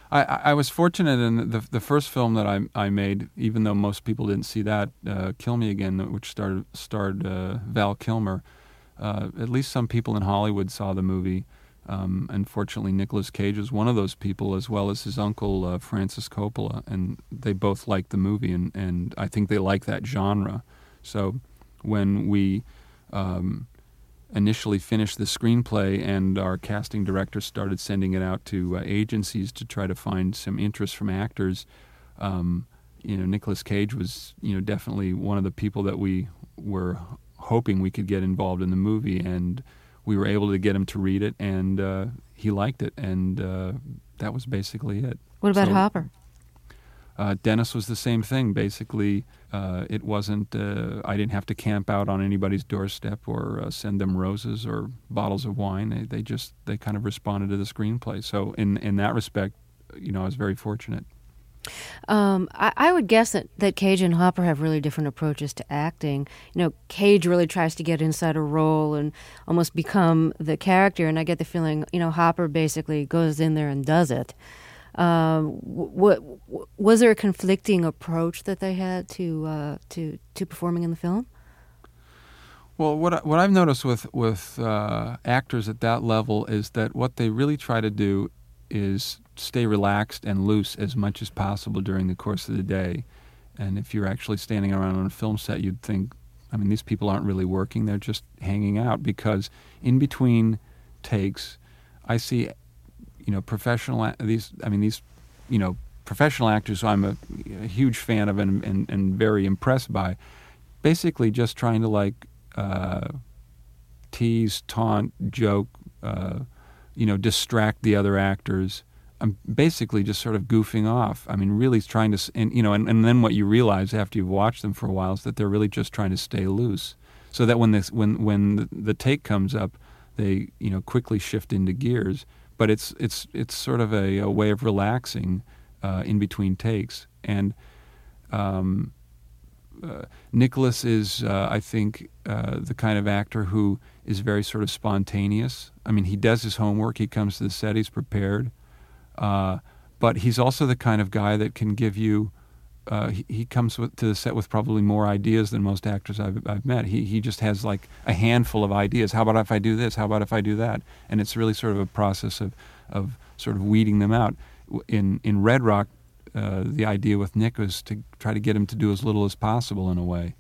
I was fortunate in the first film that I made, even though most people didn't see that, Kill Me Again, which starred Val Kilmer. At least some people in Hollywood saw the movie. Unfortunately, Nicolas Cage was one of those people, as well as his uncle Francis Coppola, and they both liked the movie, and I think they like that genre. So when we initially finished the screenplay and our casting director started sending it out to agencies to try to find some interest from actors, Nicolas Cage was definitely one of the people that we were hoping we could get involved in the movie, and we were able to get him to read it, and he liked it, and that was basically it. What about Hopper? Dennis was the same thing. Basically, it wasn't. I didn't have to camp out on anybody's doorstep or send them roses or bottles of wine. They kind of responded to the screenplay. So in that respect, I was very fortunate. I would guess that Cage and Hopper have really different approaches to acting. Cage really tries to get inside a role and almost become the character, and I get the feeling, Hopper basically goes in there and does it. Was there a conflicting approach that they had to performing in the film? Well, what I've noticed with actors at that level is that what they really try to do is stay relaxed and loose as much as possible during the course of the day. And if you're actually standing around on a film set, you'd think, these people aren't really working; they're just hanging out, because in between takes, I see professional actors who I'm a huge fan of and very impressed by, basically just trying to tease, taunt, joke, distract the other actors. I'm basically just sort of goofing off. Really trying to, and then what you realize after you've watched them for a while is that they're really just trying to stay loose, so that when the take comes up, they quickly shift into gears. But it's sort of a way of relaxing in between takes. And Nicholas is, I think, the kind of actor who is very sort of spontaneous. He does his homework. He comes to the set. He's prepared. But he's also the kind of guy that can give you. He comes to the set with probably more ideas than most actors I've met. He just has like a handful of ideas. How about if I do this? How about if I do that? And it's really sort of a process of sort of weeding them out. In Red Rock, the idea with Nick was to try to get him to do as little as possible in a way.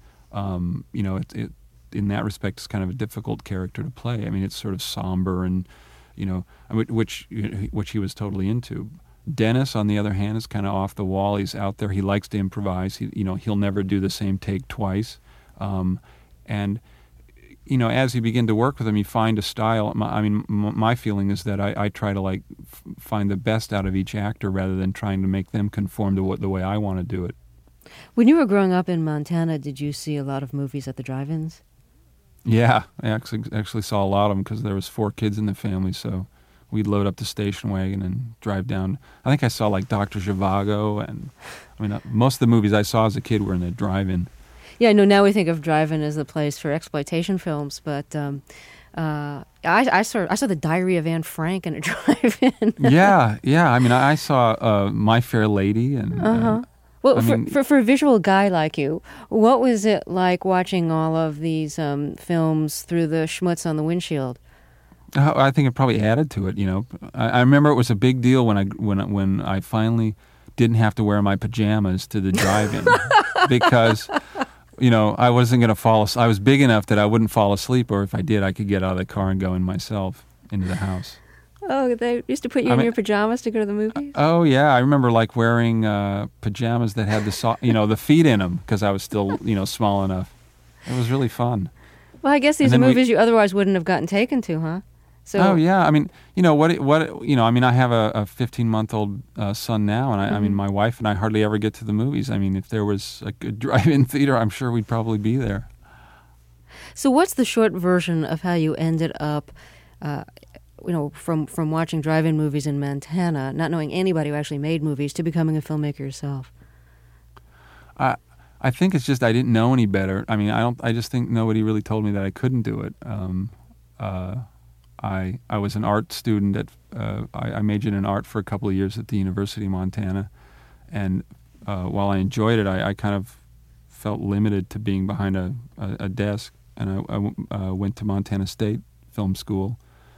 In that respect, it's kind of a difficult character to play. It's sort of somber and, which he was totally into. Dennis, on the other hand, is kind of off the wall. He's out there. He likes to improvise. He'll never do the same take twice. And as you begin to work with him, you find a style. My feeling is that I try to find the best out of each actor rather than trying to make them conform to the way I want to do it. When you were growing up in Montana, did you see a lot of movies at the drive-ins? Yeah, I actually saw a lot of them because there was 4 kids in the family, so we'd load up the station wagon and drive down. I think I saw Dr. Zhivago, and most of the movies I saw as a kid were in the drive-in. Yeah, no. Now we think of drive-in as the place for exploitation films, but I saw The Diary of Anne Frank in a drive-in. yeah. I saw My Fair Lady and. Well, for a visual guy like you, what was it like watching all of these films through the schmutz on the windshield? I think it probably added to it. I remember it was a big deal when I finally didn't have to wear my pajamas to the drive-in because I wasn't going to fall. I was big enough that I wouldn't fall asleep, or if I did, I could get out of the car and go in myself into the house. Oh, they used to put you in your pajamas to go to the movies? Oh, yeah. I remember wearing pajamas that had the feet in them because I was still, small enough. It was really fun. Well, I guess these are movies you otherwise wouldn't have gotten taken to, huh? So, oh, yeah. I have a 15-month-old son now, and my wife and I hardly ever get to the movies. If there was a good drive-in theater, I'm sure we'd probably be there. So what's the short version of how you ended up from watching drive-in movies in Montana, not knowing anybody who actually made movies, to becoming a filmmaker yourself? I think it's just I didn't know any better. I just think nobody really told me that I couldn't do it. I was an art student I majored in art for a couple of years at the University of Montana, and while I enjoyed it, I kind of felt limited to being behind a desk, and I went to Montana State Film School,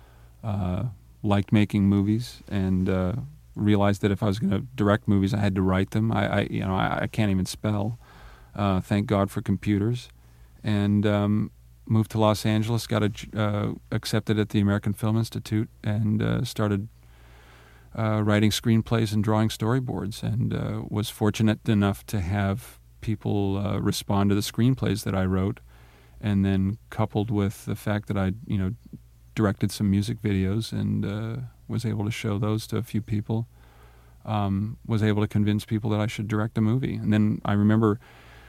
liked making movies, and realized that if I was going to direct movies, I had to write them. I can't even spell. Thank God for computers, and moved to Los Angeles, got accepted at the American Film Institute, and started writing screenplays and drawing storyboards, and was fortunate enough to have people respond to the screenplays that I wrote, and then coupled with the fact that I, directed some music videos and was able to show those to a few people, was able to convince people that I should direct a movie. And then I remember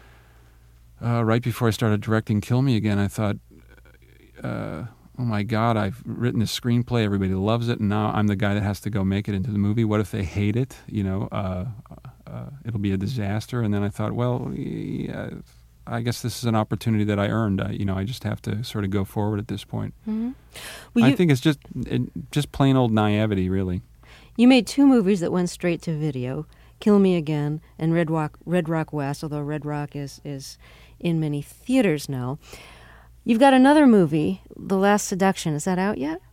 right before I started directing Kill Me Again, I thought, oh my God, I've written this screenplay, everybody loves it, and now I'm the guy that has to go make it into the movie. What if they hate it? It'll be a disaster. And then I thought, well, yeah, I guess this is an opportunity that I earned. I just have to sort of go forward at this point. Mm-hmm. Well, I think it's just plain old naivety, really. You made 2 movies that went straight to video, Kill Me Again and Red Rock West, although Red Rock is in many theaters now. You've got another movie, The Last Seduction. Is that out yet?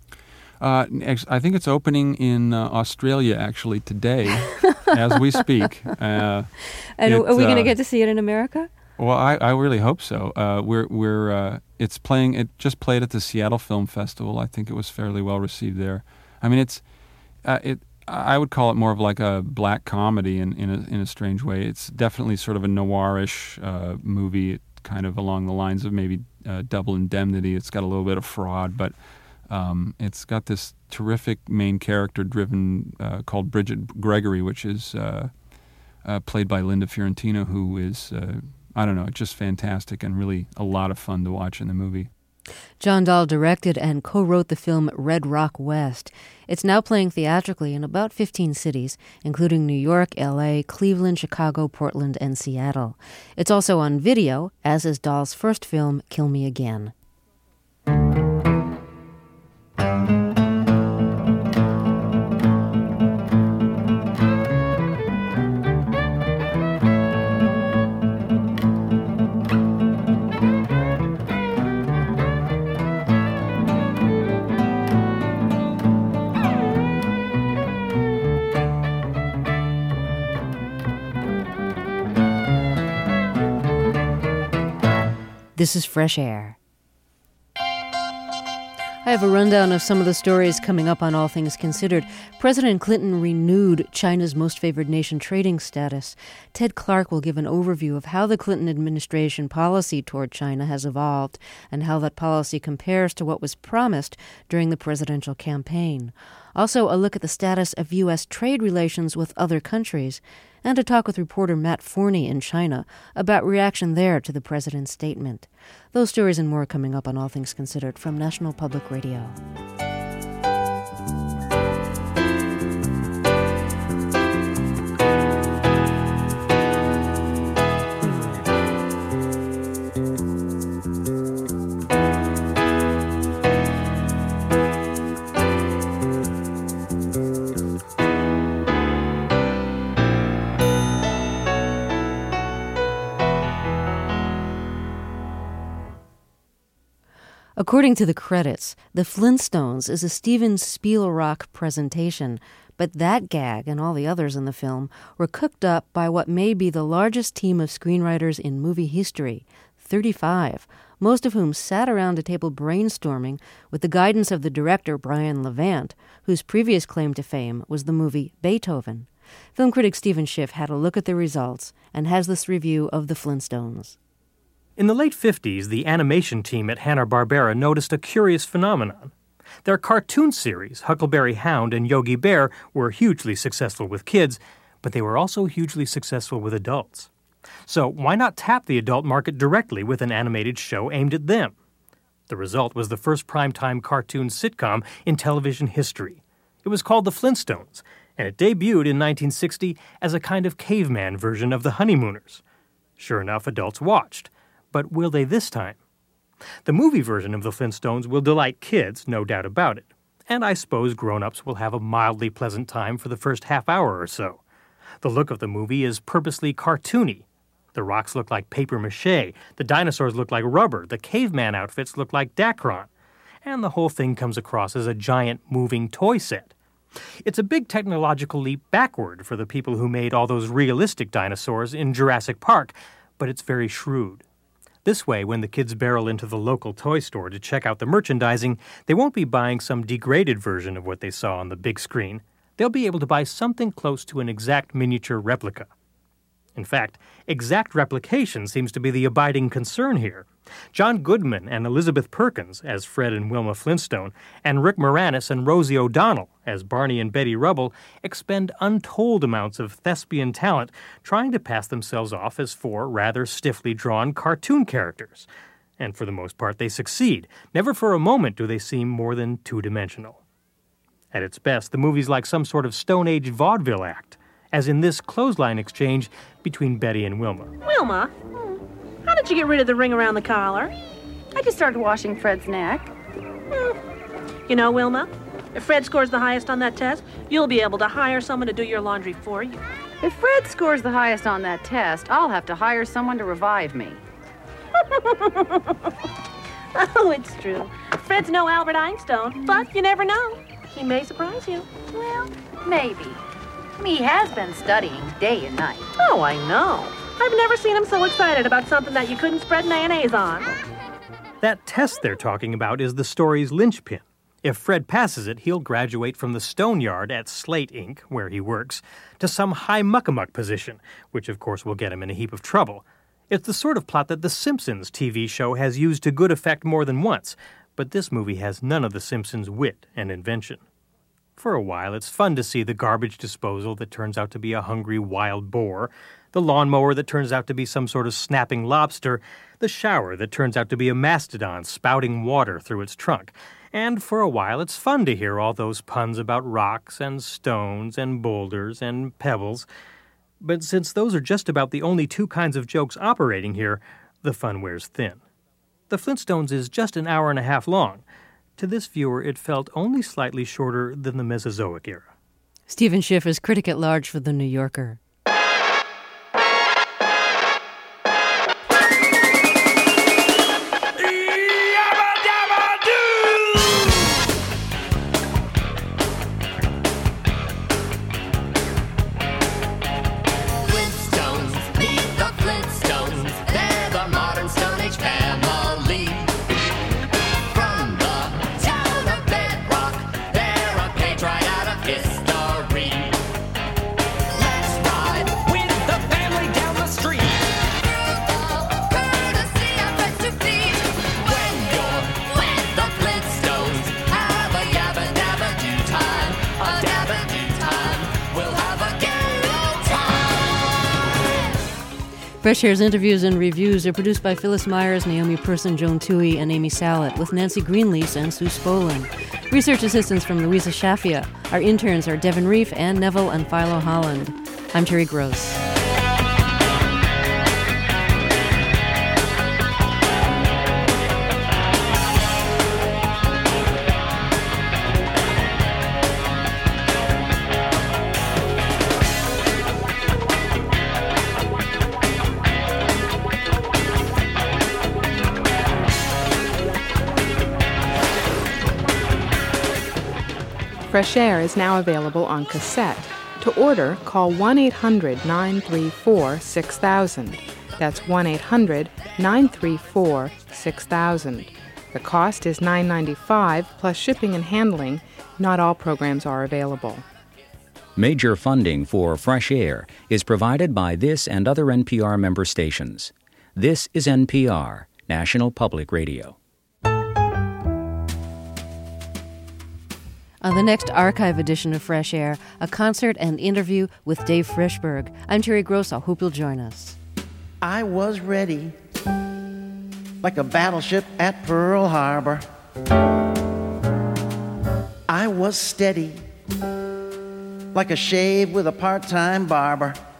I think it's opening in Australia, actually, today, as we speak. And are we going to get to see it in America? Well, I really hope so. It's playing. It just played at the Seattle Film Festival. I think it was fairly well received there. I mean, I would call it more of like a black comedy in a strange way. It's definitely sort of a noirish movie, kind of along the lines of maybe Double Indemnity. It's got a little bit of fraud, but it's got this terrific main character driven called Bridget Gregory, which is played by Linda Fiorentino, who is just fantastic and really a lot of fun to watch in the movie. John Dahl directed and co-wrote the film Red Rock West. It's now playing theatrically in about 15 cities, including New York, L.A., Cleveland, Chicago, Portland, and Seattle. It's also on video, as is Dahl's first film, Kill Me Again. This is Fresh Air. I have a rundown of some of the stories coming up on All Things Considered. President Clinton renewed China's most favored nation trading status. Ted Clark will give an overview of how the Clinton administration policy toward China has evolved and how that policy compares to what was promised during the presidential campaign. Also, a look at the status of U.S. trade relations with other countries, and a talk with reporter Matt Forney in China about reaction there to the president's statement. Those stories and more coming up on All Things Considered from National Public Radio. According to the credits, The Flintstones is a Steven Spielrock presentation, but that gag and all the others in the film were cooked up by what may be the largest team of screenwriters in movie history, 35, most of whom sat around a table brainstorming with the guidance of the director Brian Levant, whose previous claim to fame was the movie Beethoven. Film critic Stephen Schiff had a look at the results and has this review of The Flintstones. In the late 50s, the animation team at Hanna-Barbera noticed a curious phenomenon. Their cartoon series, Huckleberry Hound and Yogi Bear, were hugely successful with kids, but they were also hugely successful with adults. So why not tap the adult market directly with an animated show aimed at them? The result was the first primetime cartoon sitcom in television history. It was called The Flintstones, and it debuted in 1960 as a kind of caveman version of The Honeymooners. Sure enough, adults watched. But will they this time? The movie version of the Flintstones will delight kids, no doubt about it. And I suppose grown-ups will have a mildly pleasant time for the first half hour or so. The look of the movie is purposely cartoony. The rocks look like papier-mâché, the dinosaurs look like rubber, the caveman outfits look like Dacron, and the whole thing comes across as a giant moving toy set. It's a big technological leap backward for the people who made all those realistic dinosaurs in Jurassic Park, but it's very shrewd. This way, when the kids barrel into the local toy store to check out the merchandising, they won't be buying some degraded version of what they saw on the big screen. They'll be able to buy something close to an exact miniature replica. In fact, exact replication seems to be the abiding concern here. John Goodman and Elizabeth Perkins as Fred and Wilma Flintstone, and Rick Moranis and Rosie O'Donnell as Barney and Betty Rubble expend untold amounts of thespian talent trying to pass themselves off as four rather stiffly drawn cartoon characters. And for the most part, they succeed. Never for a moment do they seem more than two-dimensional. At its best, the movie's like some sort of Stone Age vaudeville act, as in this clothesline exchange between Betty and Wilma. Wilma, how did you get rid of the ring around the collar? I just started washing Fred's neck. You know, Wilma, if Fred scores the highest on that test, you'll be able to hire someone to do your laundry for you. If Fred scores the highest on that test, I'll have to hire someone to revive me. Oh, it's true. Fred's no Albert Einstein, but you never know. He may surprise you. Well, maybe. He has been studying day and night. Oh, I know. I've never seen him so excited about something that you couldn't spread mayonnaise on. That test they're talking about is the story's linchpin. If Fred passes it, he'll graduate from the stone yard at Slate Inc., where he works, to some high muckamuck position, which of course will get him in a heap of trouble. It's the sort of plot that The Simpsons TV show has used to good effect more than once, but this movie has none of The Simpsons' wit and invention. For a while, it's fun to see the garbage disposal that turns out to be a hungry wild boar, the lawnmower that turns out to be some sort of snapping lobster, the shower that turns out to be a mastodon spouting water through its trunk. And for a while, it's fun to hear all those puns about rocks and stones and boulders and pebbles. But since those are just about the only two kinds of jokes operating here, the fun wears thin. The Flintstones is just an hour and a half long. To this viewer, it felt only slightly shorter than the Mesozoic era. Stephen Schiff is critic at large for The New Yorker. Fresh Air's interviews and reviews are produced by Phyllis Myers, Naomi Person, Joan Toohey, and Amy Sallet, with Nancy Greenlease and Sue Spolin. Research assistance from Louisa Shafia. Our interns are Devin Reef, Ann Neville, and Philo Holland. I'm Terry Gross. Fresh Air is now available on cassette. To order, call 1-800-934-6000. That's 1-800-934-6000. The cost is $9.95 plus shipping and handling. Not all programs are available. Major funding for Fresh Air is provided by this and other NPR member stations. This is NPR, National Public Radio. On the next archive edition of Fresh Air, a concert and interview with Dave Frishberg. I'm Terry Gross. I hope you'll join us. I was ready, like a battleship at Pearl Harbor. I was steady, like a shave with a part-time barber.